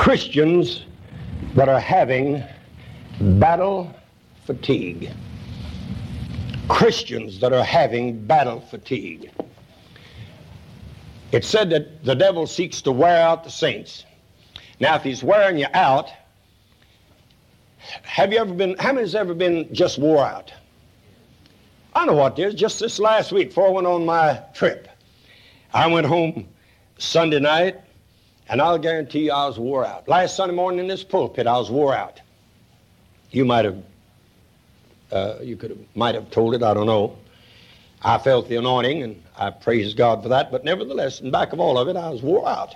Christians that are having battle fatigue. Christians that are having battle fatigue. It said that the devil seeks to wear out the saints. Now, if he's wearing you out, how many's ever been just wore out? I know what it is. Just this last week, before I went on my trip, I went home Sunday night, and I'll guarantee you I was wore out. Last Sunday morning in this pulpit, I was wore out. You might have told it, I don't know. I felt the anointing, and I praise God for that, but nevertheless, in back of all of it, I was wore out.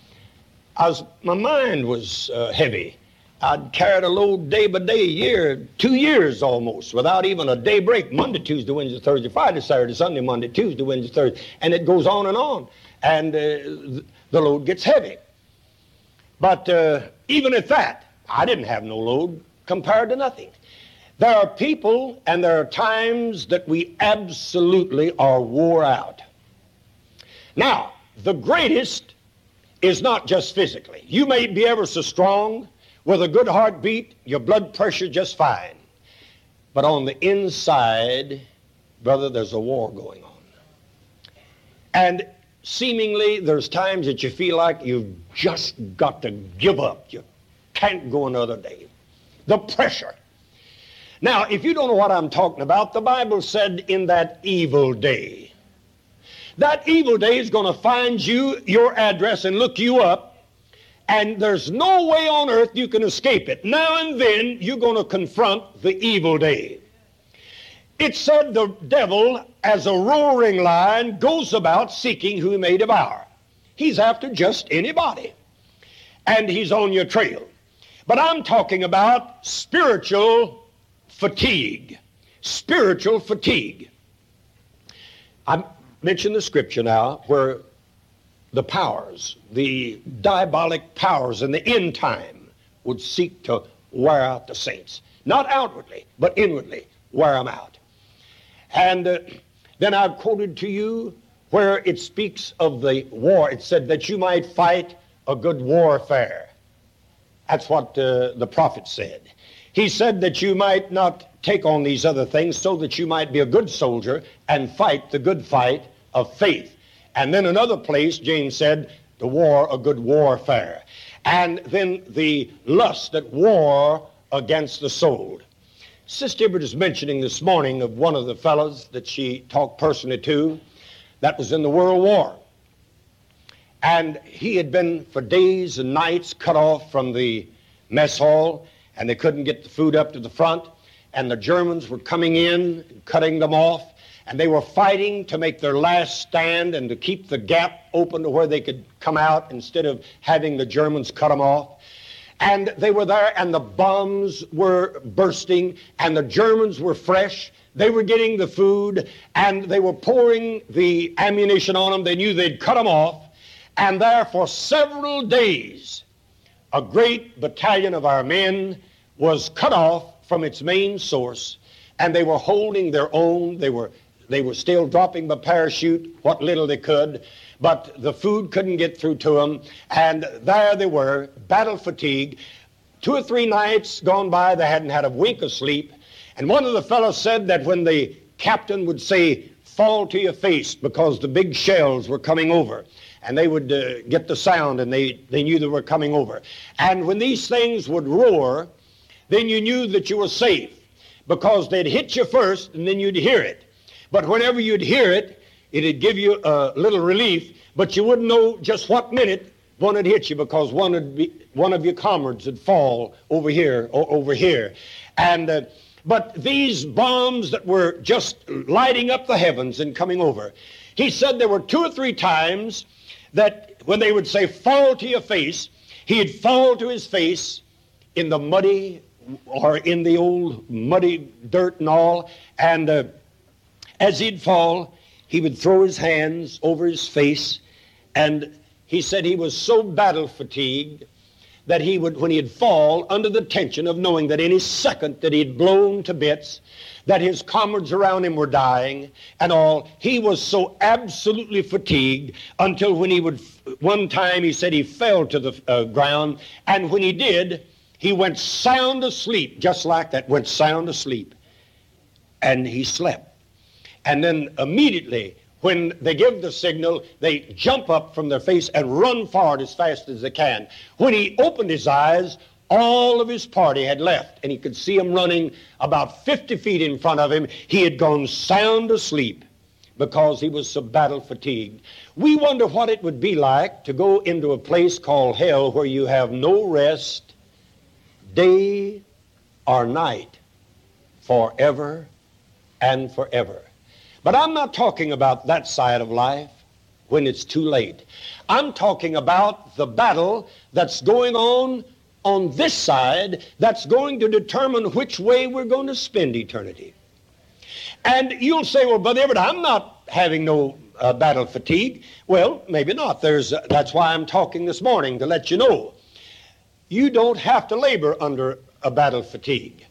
My mind was heavy. I'd carried a load day by day, year, 2 years almost, without even a day break. Monday, Tuesday, Wednesday, Thursday, Friday, Saturday, Sunday, Monday, Tuesday, Wednesday, Thursday. And it goes on. And the load gets heavy. But even at that, I didn't have no load compared to nothing. There are people and there are times that we absolutely are wore out. Now, the greatest is not just physically. You may be ever so strong, with a good heartbeat, your blood pressure just fine. But on the inside, brother, there's a war going on. And seemingly, there's times that you feel like you've just got to give up. You can't go another day. The pressure. Now, if you don't know what I'm talking about, the Bible said in that evil day. That evil day is going to find you, your address, and look you up. And there's no way on earth you can escape it. Now and then, you're going to confront the evil day. It said the devil, as a roaring lion, goes about seeking who he may devour. He's after just anybody. And he's on your trail. But I'm talking about spiritual fatigue. Spiritual fatigue. I mentioned the scripture now where the powers, the diabolic powers in the end time would seek to wear out the saints. Not outwardly, but inwardly, wear them out. And then I've quoted to you where it speaks of the war. It said that you might fight a good warfare. That's what the prophet said. He said that you might not take on these other things so that you might be a good soldier and fight the good fight of faith. And then another place, James said, the war, a good warfare. And then the lust that war against the soul. Sister Ibbert is mentioning this morning of one of the fellows that she talked personally to that was in the World War. And he had been for days and nights cut off from the mess hall, and they couldn't get the food up to the front, and the Germans were coming in and cutting them off. And they were fighting to make their last stand and to keep the gap open to where they could come out instead of having the Germans cut them off. And they were there, and the bombs were bursting, and the Germans were fresh. They were getting the food, and they were pouring the ammunition on them. They knew they'd cut them off. And there for several days, a great battalion of our men was cut off from its main source, and they were holding their own. They were still dropping the parachute, what little they could, but the food couldn't get through to them. And there they were, battle fatigue. 2 or 3 nights gone by, they hadn't had a wink of sleep. And one of the fellows said that when the captain would say, fall to your face, because the big shells were coming over, and they would get the sound, and they knew they were coming over. And when these things would roar, then you knew that you were safe, because they'd hit you first, and then you'd hear it. But whenever you'd hear it, it'd give you a little relief, but you wouldn't know just what minute one would hit you, because one of your comrades would fall over here or over here. And but these bombs that were just lighting up the heavens and coming over, he said there were 2 or 3 times that when they would say, fall to your face, he'd fall to his face in the muddy or in the old muddy dirt and all, and as he'd fall, he would throw his hands over his face, and he said he was so battle fatigued that he would, when he'd fall under the tension of knowing that any second that he'd blown to bits, that his comrades around him were dying and all, he was so absolutely fatigued until when he would, one time he said he fell to the ground, and when he did, he went sound asleep, just like that, went sound asleep. And he slept. And then immediately, when they give the signal, they jump up from their face and run forward as fast as they can. When he opened his eyes, all of his party had left, and he could see them running about 50 feet in front of him. He had gone sound asleep because he was so battle fatigued. We wonder what it would be like to go into a place called hell where you have no rest, day or night, forever and forever. But I'm not talking about that side of life when it's too late. I'm talking about the battle that's going on this side, that's going to determine which way we're going to spend eternity. And you'll say, well, Brother Everett, I'm not having no battle fatigue. Well, maybe not. That's why I'm talking this morning, to let you know. You don't have to labor under a battle fatigue.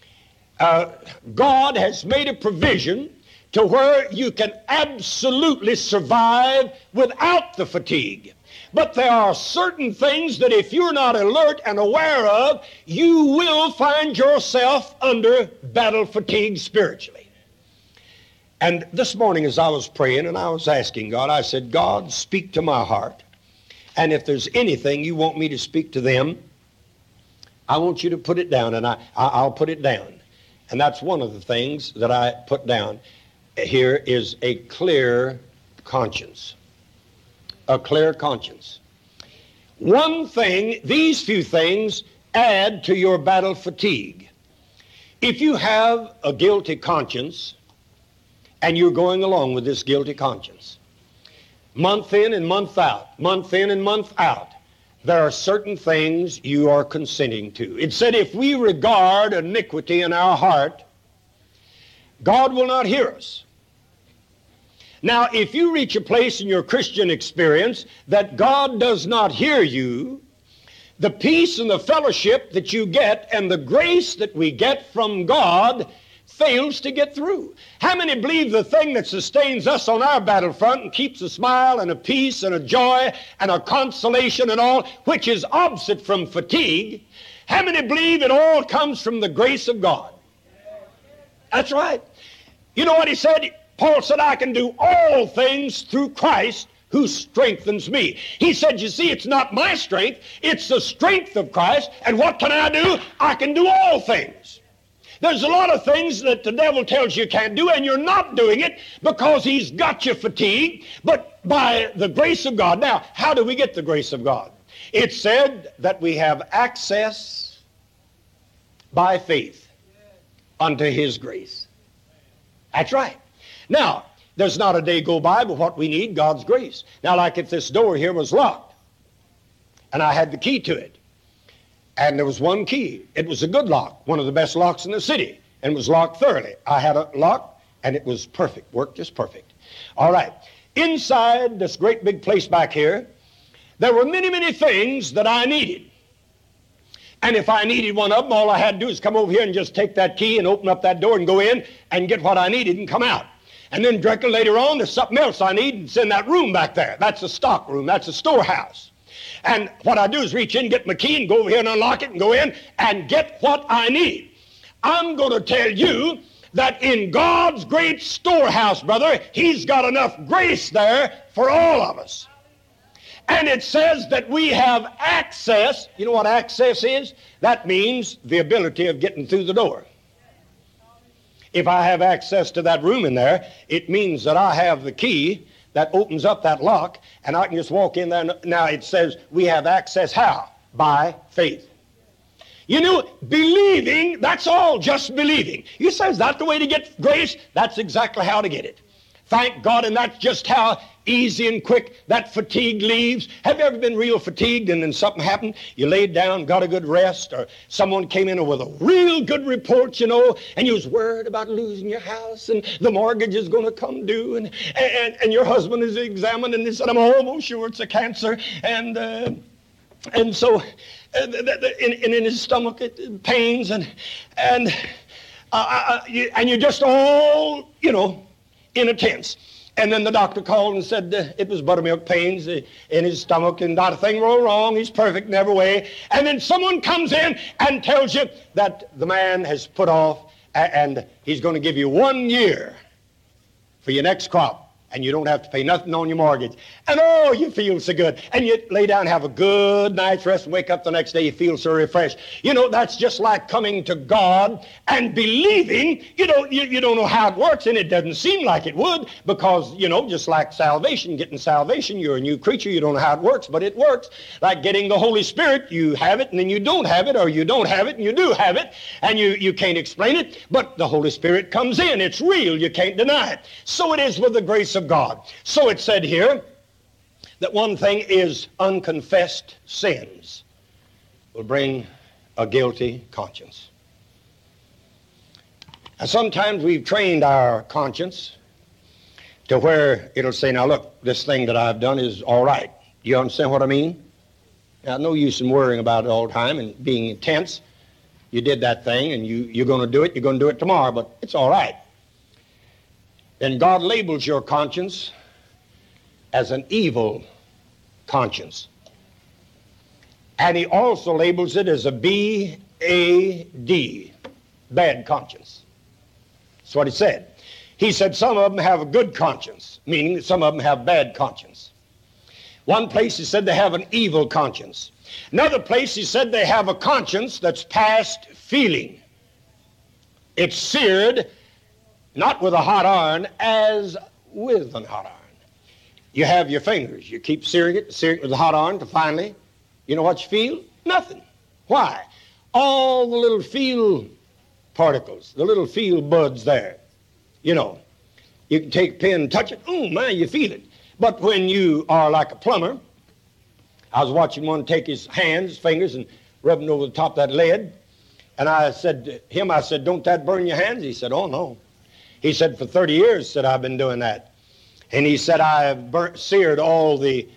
God has made a provision to where you can absolutely survive without the fatigue. But there are certain things that if you're not alert and aware of, you will find yourself under battle fatigue spiritually. And this morning as I was praying and I was asking God, I said, God, speak to my heart. And if there's anything you want me to speak to them, I want you to put it down, and I'll put it down. And that's one of the things that I put down. Here is a clear conscience. A clear conscience. One thing, these few things add to your battle fatigue. If you have a guilty conscience and you're going along with this guilty conscience, month in and month out, month in and month out, there are certain things you are consenting to. It said if we regard iniquity in our heart, God will not hear us. Now, if you reach a place in your Christian experience that God does not hear you, the peace and the fellowship that you get and the grace that we get from God fails to get through. How many believe the thing that sustains us on our battlefront and keeps a smile and a peace and a joy and a consolation and all, which is opposite from fatigue, how many believe it all comes from the grace of God? That's right. You know what he said? Paul said, I can do all things through Christ who strengthens me. He said, you see, it's not my strength, it's the strength of Christ. And what can I do? I can do all things. There's a lot of things that the devil tells you can't do, and you're not doing it because he's got you fatigued, but by the grace of God. Now, how do we get the grace of God? It said that we have access by faith unto his grace. That's right. Now, there's not a day go by but what we need, God's grace. Now, like if this door here was locked, and I had the key to it, and there was one key. It was a good lock, one of the best locks in the city, and it was locked thoroughly. I had a lock, and it was perfect, worked just perfect. All right. Inside this great big place back here, there were many, many things that I needed. And if I needed one of them, all I had to do is come over here and just take that key and open up that door and go in and get what I needed and come out. And then directly later on, there's something else I need, and it's in that room back there. That's a stock room. That's a storehouse. And what I do is reach in, get my key, and go over here and unlock it and go in and get what I need. I'm going to tell you that in God's great storehouse, brother, he's got enough grace there for all of us. And it says that we have access. You know what access is? That means the ability of getting through the door. If I have access to that room in there, it means that I have the key that opens up that lock, and I can just walk in there. Now it says we have access how? By faith. You know, believing, that's all, just believing. You say, is that the way to get grace? That's exactly how to get it. Thank God, and that's just how easy and quick that fatigue leaves. Have you ever been real fatigued and then something happened? You laid down, got a good rest, or someone came in with a real good report, you know, and you was worried about losing your house and the mortgage is going to come due, and your husband is examined and he said, I'm almost sure it's a cancer, and And so, in his stomach, it pains, and you're just all, in a tense. And then the doctor called and said it was buttermilk pains in his stomach and not a thing wrong. He's perfect in every way. And then someone comes in and tells you that the man has put off and he's going to give you 1 year for your next crop. And you don't have to pay nothing on your mortgage. And oh, you feel so good. And you lay down and have a good night's rest and wake up the next day, you feel so refreshed. That's just like coming to God and believing. You don't know how it works, and it doesn't seem like it would, because, just like salvation, getting salvation, you're a new creature. You don't know how it works, but it works. Like getting the Holy Spirit, you have it and then you don't have it, or you don't have it and you do have it, and you can't explain it, but the Holy Spirit comes in. It's real. You can't deny it. So it is with the grace of God. So it said here that one thing is unconfessed sins will bring a guilty conscience. And sometimes we've trained our conscience to where it'll say, now look, this thing that I've done is all right. You understand what I mean? Now, no use in worrying about it all the time and being intense. You did that thing and you're going to do it. You're going to do it tomorrow, but it's all right. Then God labels your conscience as an evil conscience. And he also labels it as a B-A-D, bad conscience. That's what he said. He said some of them have a good conscience, meaning that some of them have bad conscience. One place he said they have an evil conscience. Another place he said they have a conscience that's past feeling. It's seared not with a hot iron, as with a hot iron. You have your fingers. You keep searing it with a hot iron to finally, you know what you feel? Nothing. Why? All the little feel particles, the little feel buds there. You can take a pin and touch it. Oh, man, you feel it. But when you are like a plumber, I was watching one take his fingers, and rub them over the top of that lead. And I said to him, don't that burn your hands? He said, oh, no. He said, for 30 years, said, I've been doing that. And he said, I have seared all the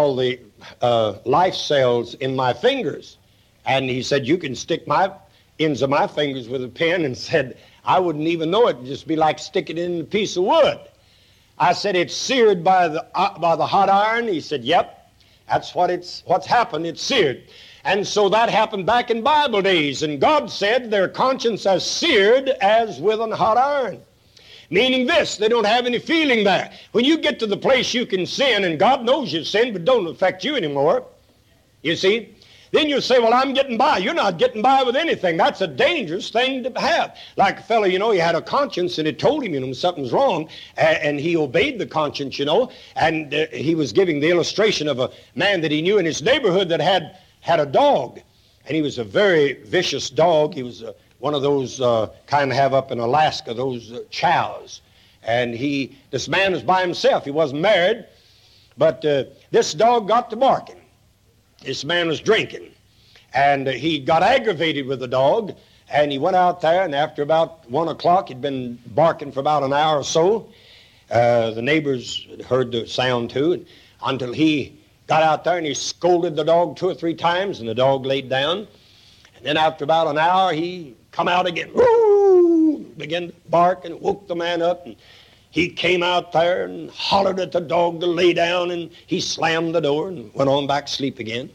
life cells in my fingers. And he said, you can stick my ends of my fingers with a pen, and said, I wouldn't even know it. It'd just be like sticking it in a piece of wood. I said, it's seared by the hot iron. He said, yep, that's what's happened. It's seared. And so that happened back in Bible days. And God said their conscience is seared as with an hot iron. Meaning this, they don't have any feeling there. When you get to the place you can sin, and God knows you've sinned, but don't affect you anymore, you see, then you say, well, I'm getting by. You're not getting by with anything. That's a dangerous thing to have. Like a fellow, he had a conscience, and it told him, something's wrong, and he obeyed the conscience, and he was giving the illustration of a man that he knew in his neighborhood that had a dog, and he was a very vicious dog. He was one of those kind of have up in Alaska, those chows. And this man was by himself. He wasn't married, but this dog got to barking. This man was drinking, and he got aggravated with the dog, and he went out there, and after about 1 o'clock, he'd been barking for about an hour or so. The neighbors heard the sound too, until he got out there and he scolded the dog 2 or 3 times, and the dog laid down. And then after about an hour, he come out again, woo, began to bark, and woke the man up. And he came out there and hollered at the dog to lay down, and he slammed the door and went on back to sleep again.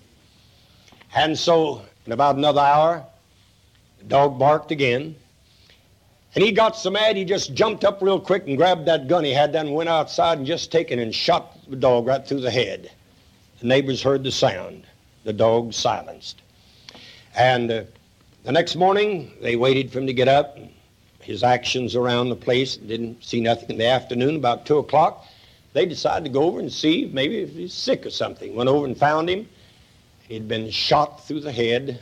And so in about another hour, the dog barked again. And he got so mad, he just jumped up real quick and grabbed that gun he had there and went outside and just taken and shot the dog right through the head. The neighbors heard the sound. The dog silenced. And the next morning, they waited for him to get up. His actions around the place, didn't see nothing. In the afternoon, about 2 o'clock, they decided to go over and see maybe if he's sick or something. Went over and found him. He'd been shot through the head,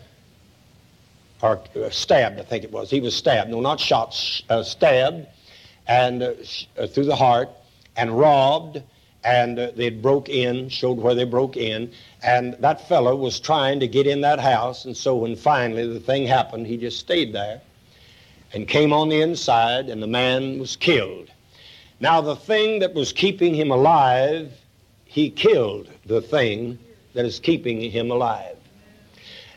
or stabbed, I think it was. He was stabbed. No, not shot, stabbed, and through the heart, and robbed, and they broke in, showed where they broke in, and that fellow was trying to get in that house, and so when finally the thing happened, he just stayed there and came on the inside, and the man was killed. Now, the thing that was keeping him alive, he killed the thing that is keeping him alive.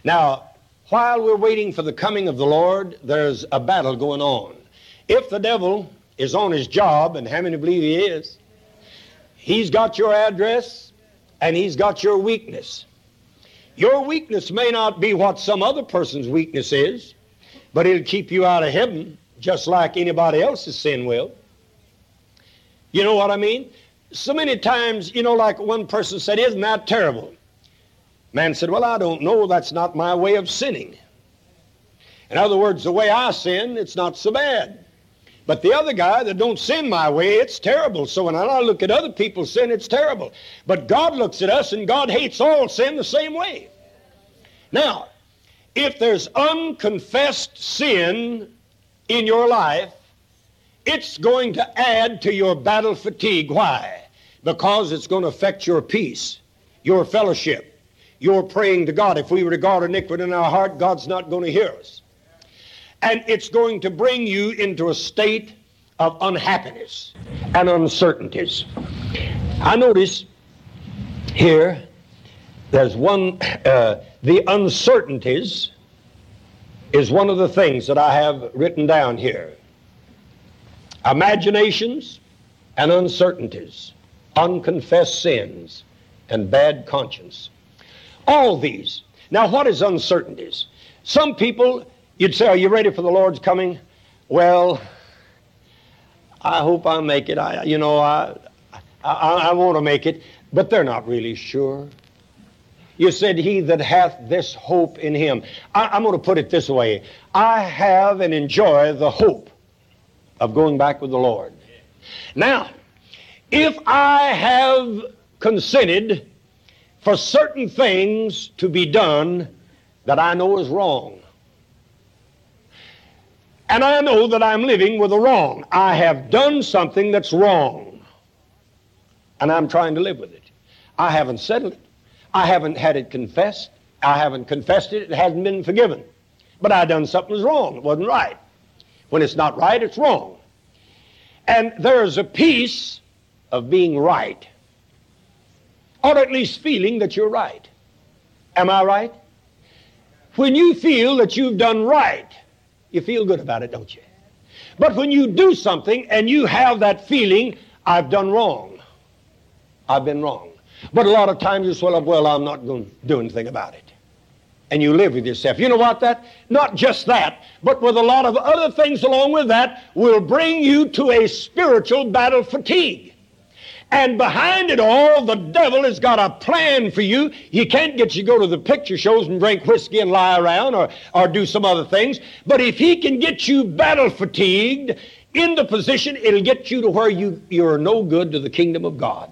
Now, while we're waiting for the coming of the Lord, there's a battle going on. If the devil is on his job, and how many believe he is, he's got your address and he's got your weakness. Your weakness may not be what some other person's weakness is, but it'll keep you out of heaven just like anybody else's sin will. You know what I mean? So many times, like one person said, isn't that terrible? Man said, well, I don't know. That's not my way of sinning. In other words, the way I sin, it's not so bad. But the other guy that don't sin my way, it's terrible. So when I look at other people's sin, it's terrible. But God looks at us, and God hates all sin the same way. Now, if there's unconfessed sin in your life, it's going to add to your battle fatigue. Why? Because it's going to affect your peace, your fellowship, your praying to God. If we regard iniquity in our heart, God's not going to hear us. And it's going to bring you into a state of unhappiness and uncertainties. I notice here, there's one, the uncertainties is one of the things that I have written down here. Imaginations and uncertainties, unconfessed sins, and bad conscience. All these. Now, what is uncertainties? Some people, you'd say, are you ready for the Lord's coming? Well, I hope I make it. I want to make it, but they're not really sure. You said, he that hath this hope in him. I'm going to put it this way. I have and enjoy the hope of going back with the Lord. Now, if I have consented for certain things to be done that I know is wrong, and I know that I'm living with a wrong, I have done something that's wrong, and I'm trying to live with it. I haven't settled it. I haven't had it confessed. I haven't confessed it. It hasn't been forgiven. But I done something that's wrong. It wasn't right. When it's not right, it's wrong. And there's a piece of being right, or at least feeling that you're right. Am I right? When you feel that you've done right, you feel good about it, don't you? But when you do something and you have that feeling, I've done wrong, I've been wrong. But a lot of times you swell up, well, I'm not going to do anything about it. And you live with yourself. You know what not just that, but with a lot of other things along with that will bring you to a spiritual battle fatigue. And behind it all, the devil has got a plan for you. He can't get you to go to the picture shows and drink whiskey and lie around or do some other things. But if he can get you battle fatigued in the position, it'll get you to where you're no good to the kingdom of God.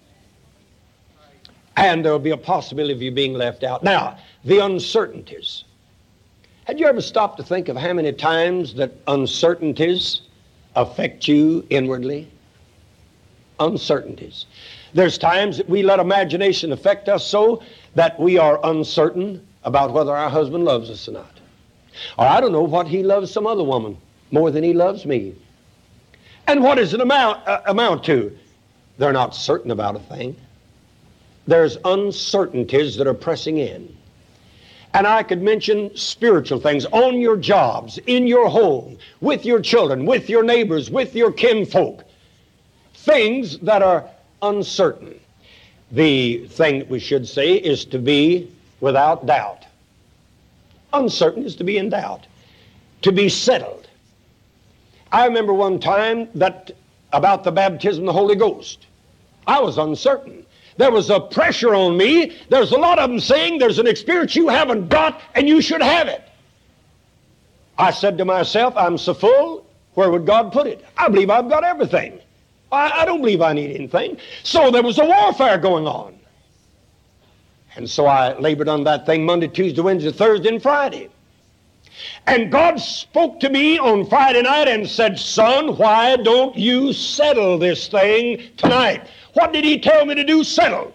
And there'll be a possibility of you being left out. Now, the uncertainties. Had you ever stopped to think of how many times that uncertainties affect you inwardly? Uncertainties. There's times that we let imagination affect us so that we are uncertain about whether our husband loves us or not. Or I don't know what he loves some other woman more than he loves me. And what does it amount to? They're not certain about a thing. There's uncertainties that are pressing in. And I could mention spiritual things on your jobs, in your home, with your children, with your neighbors, with your kinfolk. Things that are uncertain. The thing that we should say is to be without doubt. Uncertain is to be in doubt, to be settled. I remember one time that about the baptism of the Holy Ghost. I was uncertain. There was a pressure on me. There's a lot of them saying there's an experience you haven't got and you should have it. I said to myself, I'm so full, where would God put it? I believe I've got everything. I don't believe I need anything. So there was a warfare going on. And so I labored on that thing Monday, Tuesday, Wednesday, Thursday, and Friday. And God spoke to me on Friday night and said, son, why don't you settle this thing tonight? What did he tell me to do? Settle.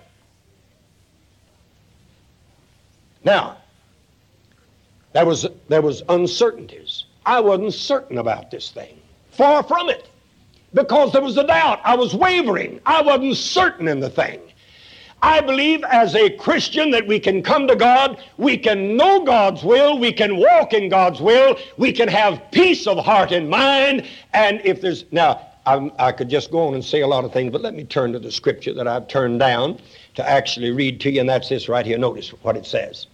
Now, there was uncertainties. I wasn't certain about this thing. Far from it. Because there was a doubt. I was wavering. I wasn't certain in the thing. I believe as a Christian that we can come to God, we can know God's will, we can walk in God's will, we can have peace of heart and mind, and if there's, now, I could just go on and say a lot of things, but let me turn to the scripture that I've turned down to actually read to you, and that's this right here. Notice what it says.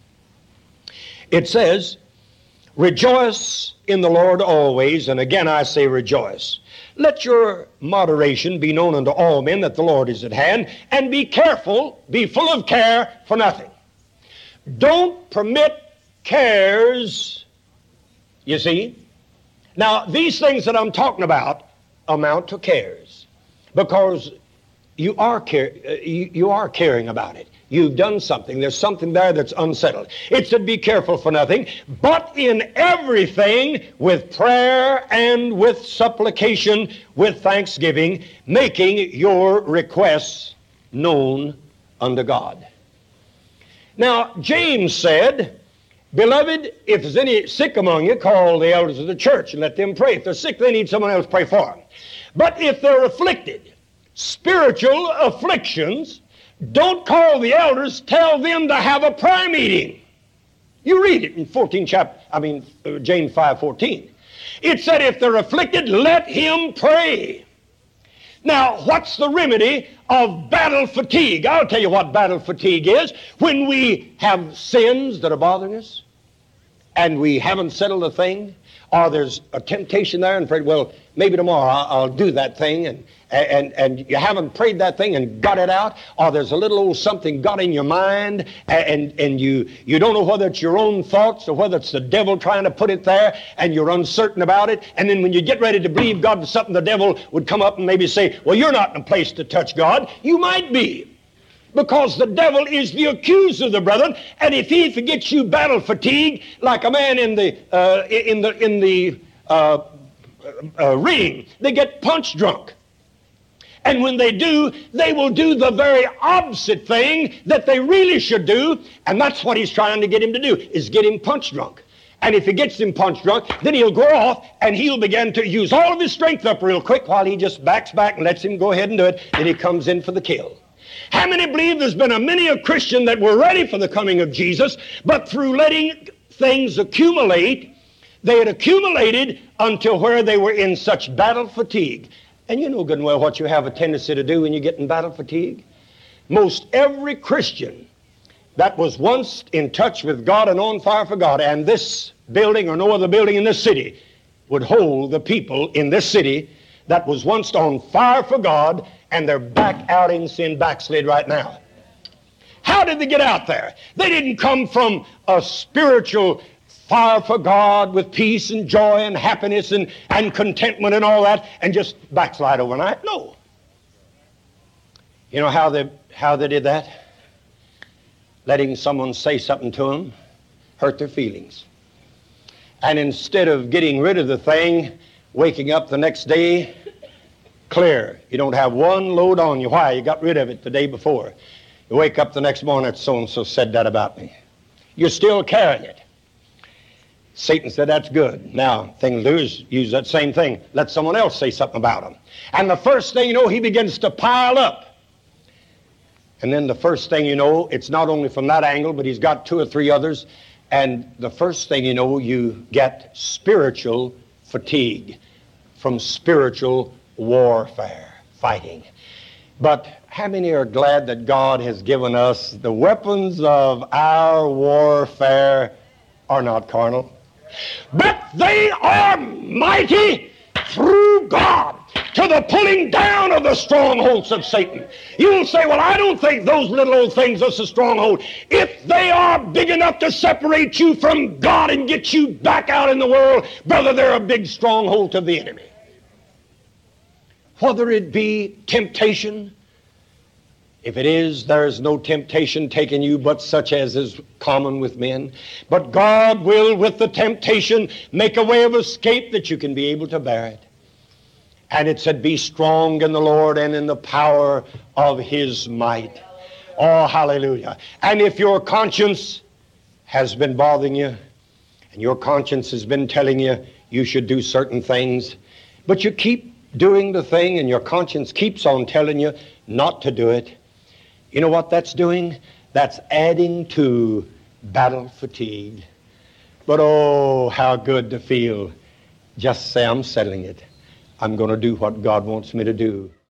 It says, rejoice in the Lord always, and again I say rejoice. Let your moderation be known unto all men that the Lord is at hand, and be careful, be full of care for nothing. Don't permit cares, you see. Now, these things that I'm talking about amount to cares, because you are caring about it. You've done something. There's something there that's unsettled. It said, be careful for nothing, but in everything with prayer and with supplication, with thanksgiving, making your requests known unto God. Now, James said, beloved, if there's any sick among you, call the elders of the church and let them pray. If they're sick, they need someone else to pray for them. But if they're afflicted, spiritual afflictions, don't call the elders, tell them to have a prayer meeting. You read it in James 5:14. It said if they're afflicted, let him pray. Now, what's the remedy of battle fatigue? I'll tell you what battle fatigue is. When we have sins that are bothering us and we haven't settled a thing, or there's a temptation there and prayed, well, maybe tomorrow I'll do that thing, and you haven't prayed that thing and got it out, or there's a little old something got in your mind, and you don't know whether it's your own thoughts or whether it's the devil trying to put it there, and you're uncertain about it, and then when you get ready to believe God for something, the devil would come up and maybe say, well, you're not in a place to touch God. You might be. Because the devil is the accuser of the brethren, and if he gets you battle fatigue, like a man in the ring, they get punch drunk. And when they do, they will do the very opposite thing that they really should do, and that's what he's trying to get him to do, is get him punch drunk. And if he gets him punch drunk, then he'll go off and he'll begin to use all of his strength up real quick while he just backs back and lets him go ahead and do it, then he comes in for the kill. How many believe there's been many a Christian that were ready for the coming of Jesus, but through letting things accumulate, they had accumulated until where they were in such battle fatigue. And you know good and well what you have a tendency to do when you get in battle fatigue. Most every Christian that was once in touch with God and on fire for God, and this building or no other building in this city would hold the people in this city that was once on fire for God, and they're back out in sin, backslid right now. How did they get out there? They didn't come from a spiritual fire for God with peace and joy and happiness and contentment and all that and just backslide overnight. No. You know how they did that? Letting someone say something to them hurt their feelings. And instead of getting rid of the thing, waking up the next day clear. You don't have one load on you. Why? You got rid of it the day before. You wake up the next morning, so-and-so said that about me. You're still carrying it. Satan said, that's good. Now, thing to do is use that same thing. Let someone else say something about him. And the first thing you know, he begins to pile up. And then the first thing you know, it's not only from that angle, but he's got two or three others. And the first thing you know, you get spiritual fatigue from spiritual warfare, fighting. But how many are glad that God has given us the weapons of our warfare are not carnal, but they are mighty through God to the pulling down of the strongholds of Satan. You'll say, well, I don't think those little old things are so stronghold. If they are big enough to separate you from God and get you back out in the world, brother, they're a big stronghold of the enemy. Whether it be temptation, if it is, there is no temptation taken you but such as is common with men. But God will, with the temptation, make a way of escape that you can be able to bear it. And it said, be strong in the Lord and in the power of his might. Oh, hallelujah. And if your conscience has been bothering you, and your conscience has been telling you you should do certain things, but you keep doing the thing and your conscience keeps on telling you not to do it, You know what that's doing? That's adding to battle fatigue. But oh, how good to feel. Just say, I'm settling it. I'm going to do what God wants me to do.